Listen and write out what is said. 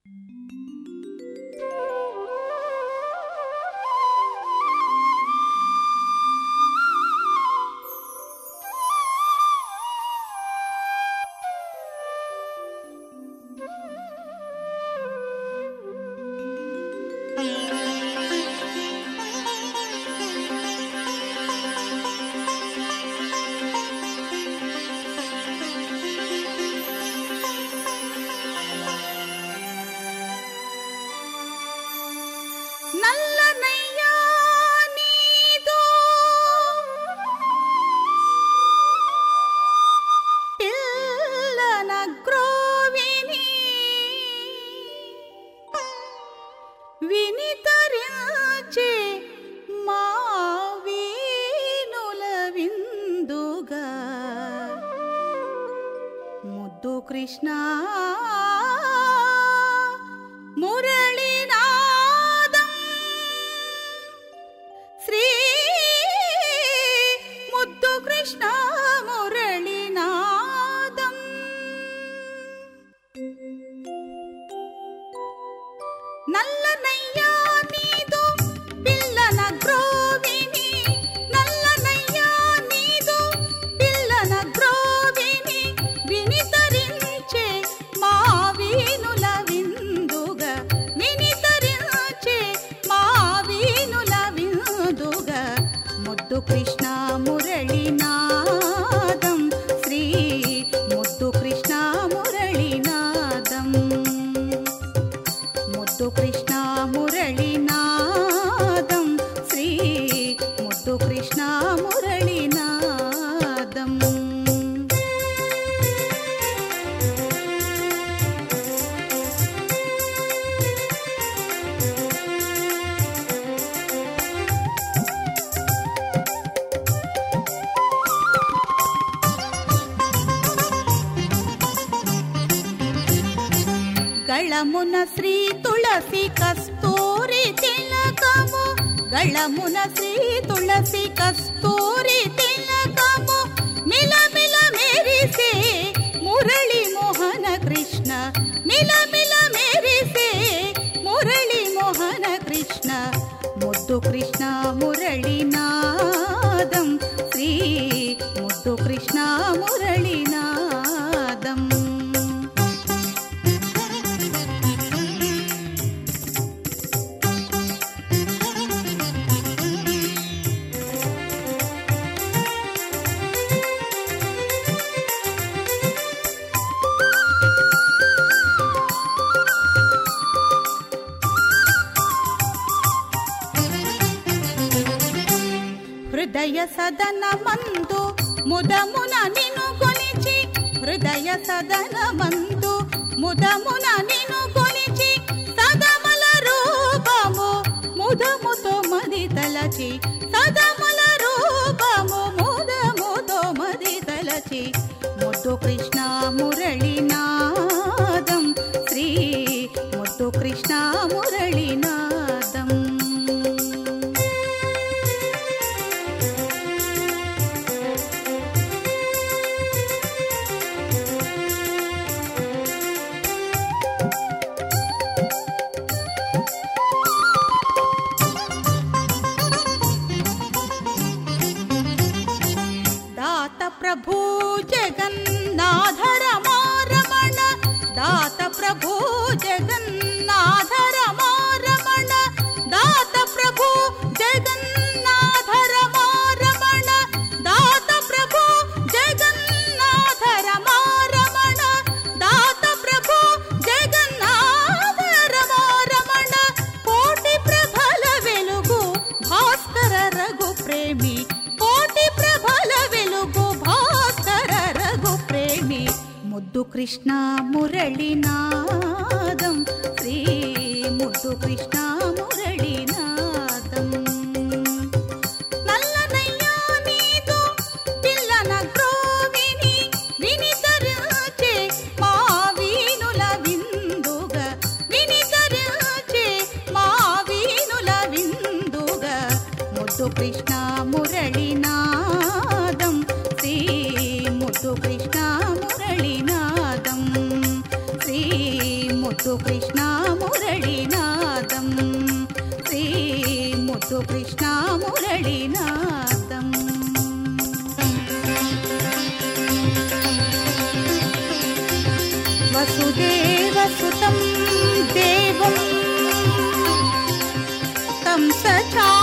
నల్లనయ్యా నీదో పిల్లన గ్రోవిని వినితరించే మా వీనుల విందుగా ముద్దు కృష్ణ మురళీనాదం శ్రీ ముద్దు కృష్ణ మురళీనాదం నల్లనయ్యా నీదో పిల్లన గ్రోవిని నల్లనయ్యా నీదో పిల్లన గ్రోవిని వినితరించే మా వీనుల విందుగా వినితరించే మా వీనుల విందుగా ముద్దు కృష్ణ మురళీనాదం శ్రీ ముద్దు కృష్ణ మురళీనాదం ముద్దు కృష్ణ మురళీనాదం శ్రీ ముద్దు కృష్ణ మురళీనాదం గళమున శ్రీ తులసి కస్తూరి తిలకము గళమున శ్రీ తులసి కస్తూరి తిలకము మిలమిల మెరిసే మురళి మోహన కృష్ణ మిలమిల మెరిసే మురళి మోహన కృష్ణ ముద్దు కృష్ణ మురళీనాదం శ్రీ ముద్దు కృష్ణ మురళీనాదం హృదయ సదన మందు ముదమున నిను కొలిచి హృదయ సదన మందు ముదమున నిను కొలిచి సదమల రూపము ముదముతో మది తలచి సదమల రూపము ముదముతో మది తలచి ముద్దు కృష్ణ మురళీనాదం శ్రీ ముద్దు కృష్ణ మురళీనాదం प्रभु जगन्नाथ रमण दात प्रभु जगन्नाथ रमण दात प्रभु जगन्नाथ रमण दात प्रभु जगन्नाथ रमण दात प्रभु जगन्नाथ रमण कोटि प्रभल वेलुगु भास्कर रघु प्रेमी कोटि प्रभल वेलुगु भास्कर रघु प्रेमी मुद्दु कृष्ण मुरळीनादं श्री मुद्दु कृष्ण मुरळीनादं नल्लनय्या नीदु पिल्लन ग्रोविनि विनितरुचे मा वीनुल विंदुग विनितरुचे मा वीनुल विंदुग मुद्दु कृष्ण मुरळीनादं श्री मुद्दु कृष्ण मुरळीनादं श्री ముద్దు కృష్ణ మురళీనాదం శ్రీ ముద్దు కృష్ణ మురళీనాదం వసుదేవసుతం దేవం కంసచా